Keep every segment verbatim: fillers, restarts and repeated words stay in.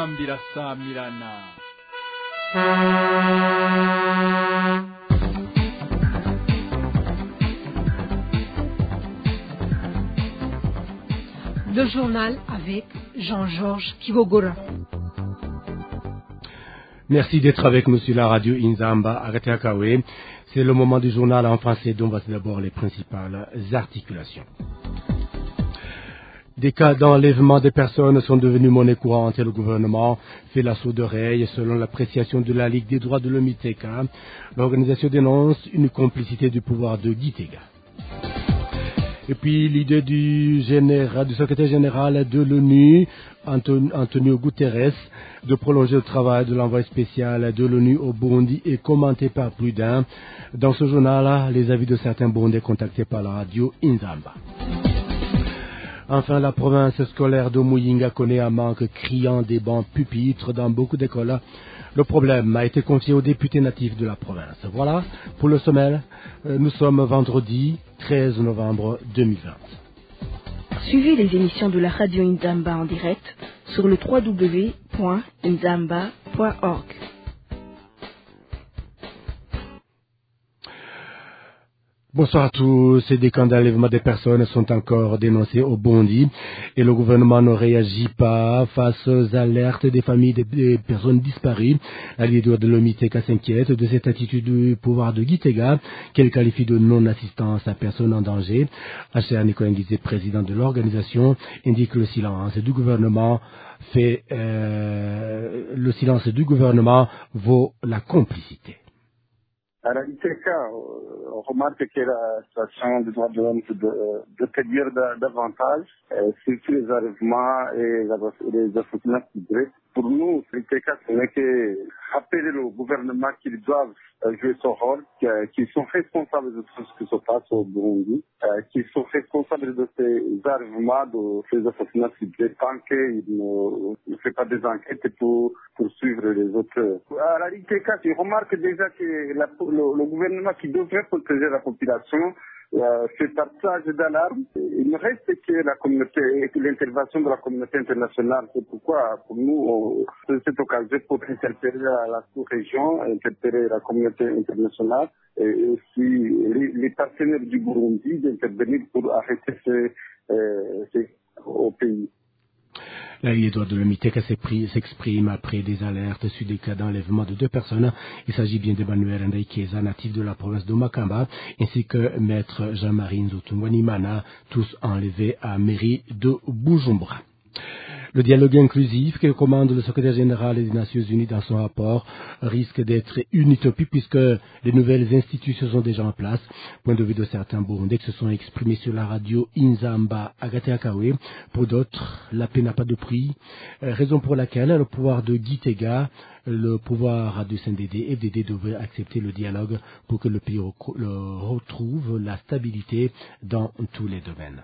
Nzambira Samirana. Le journal avec Jean-Georges Kibogora. Merci d'être avec nous sur la radio Inzamba Agateakawe. C'est le moment du journal en français dont voici d'abord les principales articulations. Des cas d'enlèvement des personnes sont devenus monnaie courante et le gouvernement fait la sourde oreille selon l'appréciation de la Ligue des droits de l'homme I T E C A. L'organisation dénonce une complicité du pouvoir de Gitega. Et puis l'idée du, général, du secrétaire général de l'ONU, Antonio Guterres, de prolonger le travail de l'envoyé spécial de l'ONU au Burundi est commentée par plus d'un. Dans ce journal, les avis de certains Burundais contactés par la radio Inzamba. Enfin, la province scolaire de Muyinga connaît un manque criant des bancs pupitres dans beaucoup d'écoles. Le problème a été confié aux députés natifs de la province. Voilà pour le sommaire. Nous sommes vendredi treize novembre deux mille vingt. Suivez les émissions de la radio Inzamba en direct sur le w w w point inzamba point org. Bonsoir à tous. Des cas d'enlèvement des personnes sont encore dénoncés au Burundi et le gouvernement ne réagit pas face aux alertes des familles des personnes disparues. La leader de l'O M I T E C A s'inquiète de cette attitude du pouvoir de Gitega qu'elle qualifie de non-assistance à personne en danger. H R Nikoyengize, président de l'organisation, indique que le silence du gouvernement fait euh, le silence du gouvernement vaut la complicité. À la I T E C A, on remarque que la situation des droits de l'homme se détériore davantage, surtout les enlèvements et les assassinats ciblés. Pour nous, l'I T E C A, ce n'est que rappeler au gouvernement qu'ils doivent jouer son rôle, qu'ils sont responsables de tout ce qui se passe au Burundi, qu'ils sont responsables de ces enlèvements, de ces assassinats ciblés, tant qu'ils ne, ne font pas des enquêtes pour poursuivre les auteurs. À la I T E C A, je remarque déjà que la, le, le gouvernement qui devrait protéger la population Euh, fait partage d'alarme. Il ne reste que la communauté, que l'intervention de la communauté internationale. C'est pourquoi, pour nous, on, c'est cette occasion pour interpeller la, la sous-région, interpeller la communauté internationale et aussi les, les partenaires du Burundi d'intervenir pour arrêter ces, euh, ces au pays. La Ligue des droits de l'homme I T E C A s'exprime après des alertes sur des cas d'enlèvement de deux personnes. Il s'agit bien d'Emmanuel Ndaikeza, natif de la province de Makamba, ainsi que maître Jean-Marie Nzotungwanimana, tous enlevés à mairie de Bujumbura. Le dialogue inclusif que commande le secrétaire général des Nations Unies dans son rapport risque d'être une utopie puisque les nouvelles institutions sont déjà en place. Point de vue de certains Burundais qui se sont exprimés sur la radio Inzamba Agateakawe. Pour d'autres, la paix n'a pas de prix, raison pour laquelle le pouvoir de Gitega, le pouvoir du C N D D, F D D devrait accepter le dialogue pour que le pays retrouve la stabilité dans tous les domaines.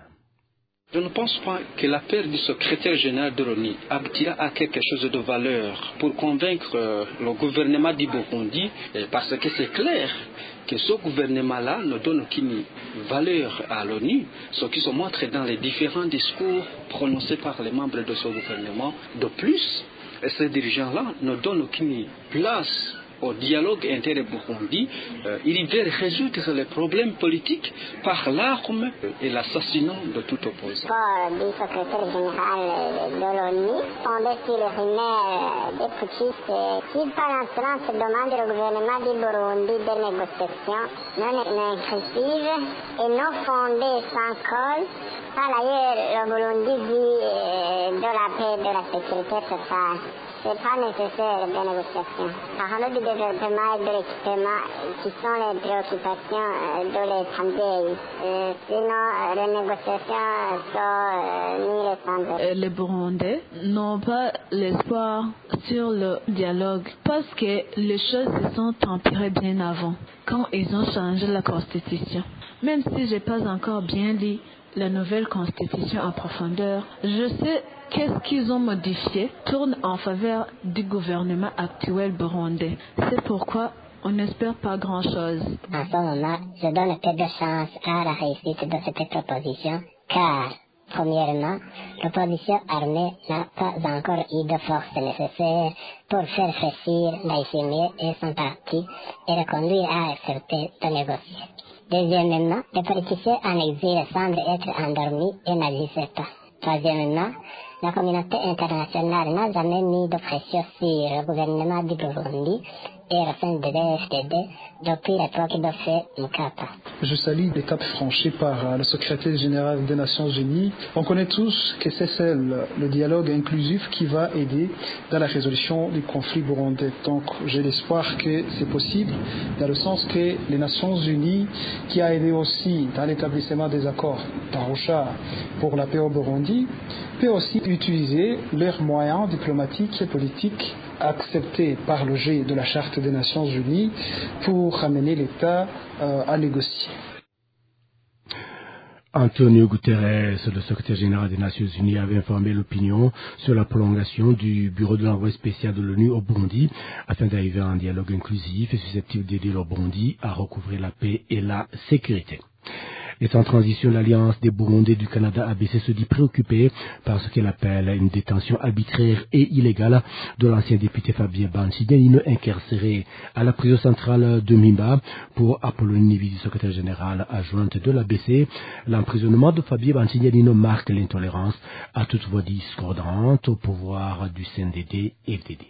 Je ne pense pas que l'appel du secrétaire général de l'ONU aboutira à quelque chose de valeur pour convaincre le gouvernement du Burundi, parce que c'est clair que ce gouvernement-là ne donne aucune valeur à l'ONU, ce qui se montre dans les différents discours prononcés par les membres de ce gouvernement. De plus, ces dirigeants-là ne donnent aucune place au dialogue inter-Burundi. Euh, ils veulent résoudre les problèmes politiques par l'arme et l'assassinat de tout opposant. Le du secrétaire général de l'ONU, fondé sur les rumeurs des putschistes, qui par instance demande au gouvernement du Burundi des négociations non inclusives et non fondées sans cause. Par ailleurs, le Burundi dit euh, de la paix et de la sécurité totale. Ce n'est pas nécessaire de négociations. Parlons du développement et de l'équipement qui sont les préoccupations de l'étranger. Euh, sinon, les négociations sont euh, ni les standards. Les Burundais n'ont pas l'espoir sur le dialogue parce que les choses se sont empirées bien avant, quand ils ont changé la constitution. Même si je n'ai pas encore bien lu la nouvelle constitution en profondeur, je sais qu'est-ce qu'ils ont modifié tourne en faveur du gouvernement actuel burundais. C'est pourquoi on n'espère pas grand-chose. En ce moment, je donne peu de chance à la réussite de cette proposition, car Premièrement, l'opposition armée n'a pas encore eu de force nécessaire pour faire fléchir Ndayishimiye et son parti et le conduire à accepter de négocier. Deuxièmement, les politiciens en exil semblent être endormis et n'agissent pas. Troisièmement, la communauté internationale n'a jamais mis de pression sur le gouvernement du Burundi et le C N D D F D D depuis l'époque de Faure Mkapa. Je salue les caps franchis par le secrétaire général des Nations Unies. On connaît tous que c'est seul le dialogue inclusif qui va aider dans la résolution du conflit burundais. Donc j'ai l'espoir que c'est possible, dans le sens que les Nations Unies, qui a aidé aussi dans l'établissement des accords d'Arusha pour la paix au Burundi, peut aussi utiliser leurs moyens diplomatiques et politiques acceptés par le G de la Charte des Nations Unies pour ramener l'État euh, à négocier. Antonio Guterres, le secrétaire général des Nations Unies, avait informé l'opinion sur la prolongation du bureau de l'envoyé spécial de l'ONU au Burundi afin d'arriver à un dialogue inclusif et susceptible d'aider le Burundi à recouvrer la paix et la sécurité. Et sans transition, l'Alliance des Burundais du Canada A B C se dit préoccupée par ce qu'elle appelle une détention arbitraire et illégale de l'ancien député Fabien Banshidianino, incarcéré à la prison centrale de Mimba. Pour Apollonie Nevisi, secrétaire général adjointe de l'A B C, l'emprisonnement de Fabien Banshidianino marque l'intolérance à toute voix discordante au pouvoir du C N D D F D D.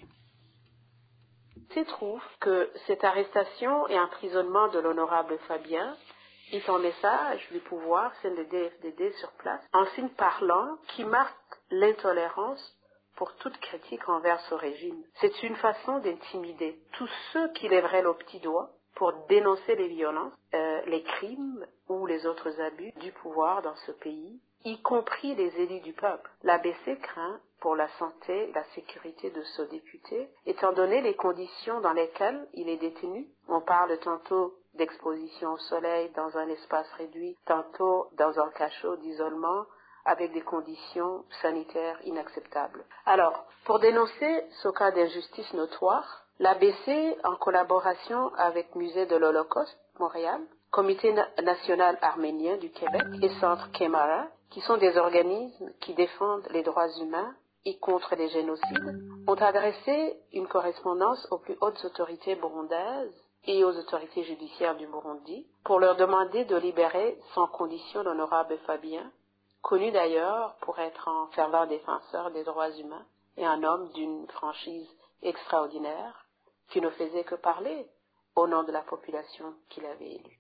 Il se trouve que cette arrestation et emprisonnement de l'honorable Fabien est un message du pouvoir C N D D F D D sur place, un signe parlant qui marque l'intolérance pour toute critique envers ce régime. C'est une façon d'intimider tous ceux qui lèveraient le petit doigt pour dénoncer les violences, euh, les crimes ou les autres abus du pouvoir dans ce pays, y compris les élus du peuple. L'A B C craint pour la santé et la sécurité de ce député, étant donné les conditions dans lesquelles il est détenu. On parle tantôt d'exposition au soleil dans un espace réduit, tantôt dans un cachot d'isolement avec des conditions sanitaires inacceptables. Alors, pour dénoncer ce cas d'injustice notoire, l'A B C, en collaboration avec Musée de l'Holocauste, Montréal, Comité national arménien du Québec et Centre Kemara, qui sont des organismes qui défendent les droits humains et contre les génocides, ont adressé une correspondance aux plus hautes autorités burundaises et aux autorités judiciaires du Burundi pour leur demander de libérer sans condition l'honorable Fabien, connu d'ailleurs pour être un fervent défenseur des droits humains et un homme d'une franchise extraordinaire qui ne faisait que parler au nom de la population qu'il avait élue.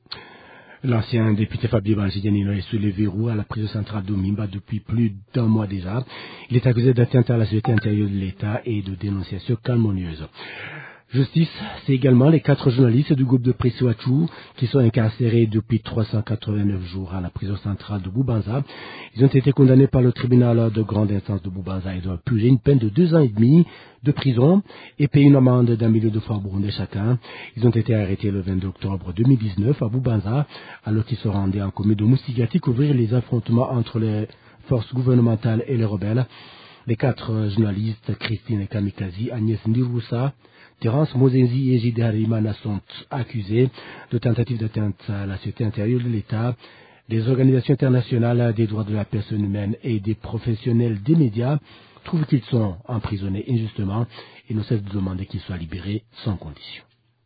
L'ancien député Fabien Banshidianino est sous les verrous à la prison centrale de Mimba depuis plus d'un mois déjà. Il est accusé d'atteinte à la sécurité intérieure de l'État et de dénonciation calomnieuse. Justice, c'est également les quatre journalistes du groupe de presse Iwacu qui sont incarcérés depuis trois cent quatre-vingt-neuf jours à la prison centrale de Bubanza. Ils ont été condamnés par le tribunal de grande instance de Bubanza et doivent purger une peine de deux ans et demi de prison et payer une amende d'un million de francs burundais chacun. Ils ont été arrêtés le vingt-deux octobre deux mille dix-neuf à Bubanza alors qu'ils se rendaient en commune de Moussigati couvrir les affrontements entre les forces gouvernementales et les rebelles. Les quatre journalistes, Christine Kamikazi, Agnès Ndiroussa, Terence Mozenzi et Jide Harimana sont accusés de tentative d'atteinte à la sécurité intérieure de l'État. Les organisations internationales des droits de la personne humaine et des professionnels des médias trouvent qu'ils sont emprisonnés injustement et ne cessent de demander qu'ils soient libérés sans condition.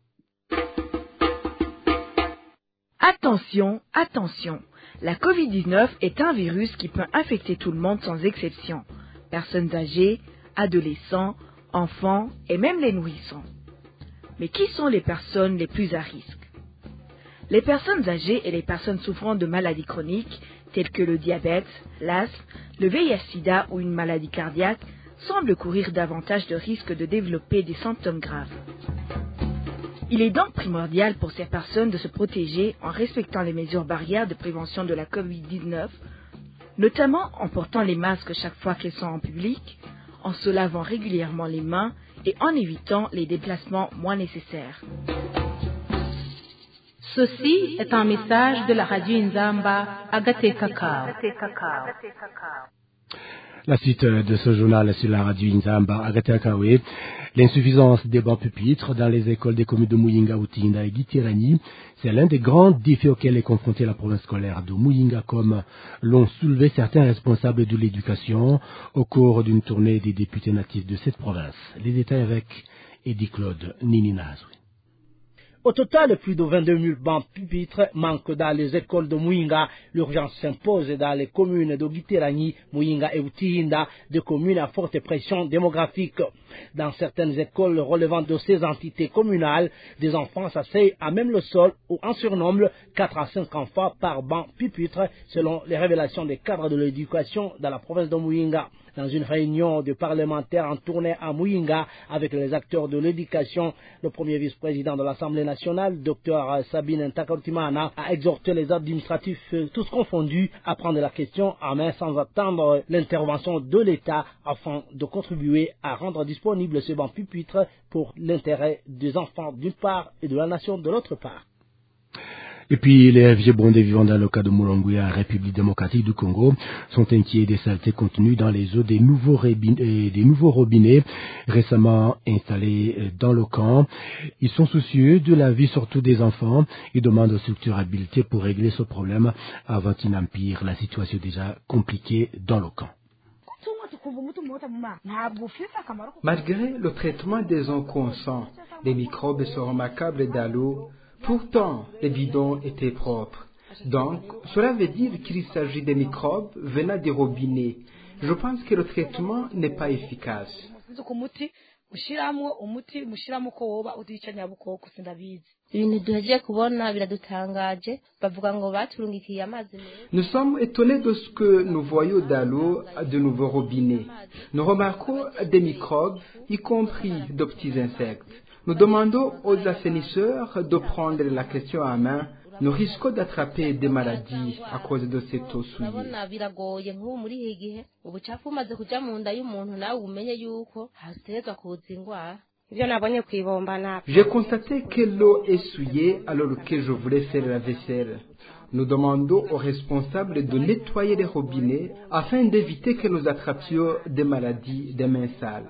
Attention, attention, la covid dix-neuf est un virus qui peut infecter tout le monde sans exception. Personnes âgées, adolescents, enfants et même les nourrissons. Mais qui sont les personnes les plus à risque? Les personnes âgées et les personnes souffrant de maladies chroniques telles que le diabète, l'asthme, le V I H-Sida ou une maladie cardiaque semblent courir davantage de risques de développer des symptômes graves. Il est donc primordial pour ces personnes de se protéger en respectant les mesures barrières de prévention de la covid dix-neuf, notamment en portant les masques chaque fois qu'elles sont en public, en se lavant régulièrement les mains et en évitant les déplacements moins nécessaires. Ceci est un message de la radio Nzamba Agate Kakao. La suite de ce journal sur la radio Inzamba Agatakawe. L'insuffisance des bancs pupitres dans les écoles des communes de Muyinga, Utinda et Gitirani, c'est l'un des grands défis auxquels est confrontée la province scolaire de Muyinga, comme l'ont soulevé certains responsables de l'éducation au cours d'une tournée des députés natifs de cette province. Les détails avec Eddie Claude Nininazwi. Au total, plus de vingt-deux mille bancs pupitres manquent dans les écoles de Muyinga. L'urgence s'impose dans les communes de Gitirani, Muyinga et Utihinda, deux communes à forte pression démographique. Dans certaines écoles relevant de ces entités communales, des enfants s'asseyent à même le sol ou en surnombre quatre à cinq enfants par banc pupitre, selon les révélations des cadres de l'éducation dans la province de Muyinga. Dans une réunion de parlementaires en tournée à Muyinga avec les acteurs de l'éducation, le premier vice-président de l'Assemblée nationale, Dr Sabine Ntakarutimana, a exhorté les administratifs, tous confondus, à prendre la question en main sans attendre l'intervention de l'État afin de contribuer à rendre disponible ce banc pupitre pour l'intérêt des enfants d'une part et de la nation de l'autre part. Et puis, les vieux bondés vivant dans le cas de Mulongwe, République démocratique du Congo, sont inquiets des saletés contenues dans les eaux des nouveaux, robinets, des nouveaux robinets récemment installés dans le camp. Ils sont soucieux de la vie, surtout des enfants. Ils demandent structurabilité pour régler ce problème avant qu'il n'empire la situation déjà compliquée dans le camp. Malgré le traitement des eaux consents, les microbes sont remarquables dans l'eau. Pourtant, les bidons étaient propres. Donc, cela veut dire qu'il s'agit des microbes venant des robinets. Je pense que le traitement n'est pas efficace. Nous sommes étonnés de ce que nous voyons dans l'eau de nouveaux robinets. Nous remarquons des microbes, y compris de petits insectes. Nous demandons aux assainisseurs de prendre la question en main. Nous risquons d'attraper des maladies à cause de cette eau souillée. J'ai constaté que l'eau est souillée alors que je voulais faire la vaisselle. Nous demandons aux responsables de nettoyer les robinets afin d'éviter que nous attrapions des maladies des mains sales.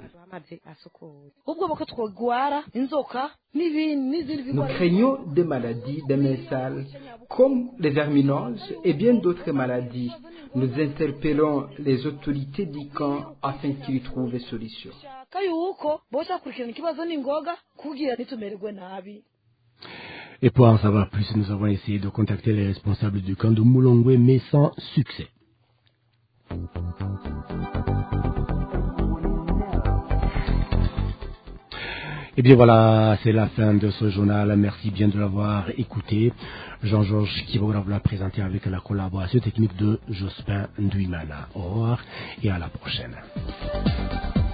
Nous craignons des maladies des mains sales, comme les verminoses et bien d'autres maladies. Nous interpellons les autorités du camp afin qu'ils trouvent des solutions. Et pour en savoir plus, nous avons essayé de contacter les responsables du camp de Mulongwe, mais sans succès. Et bien voilà, c'est la fin de ce journal. Merci bien de l'avoir écouté. Jean-Georges Kibora vous l'a présenté avec la collaboration technique de Jospin Nduimana. Au revoir et à la prochaine.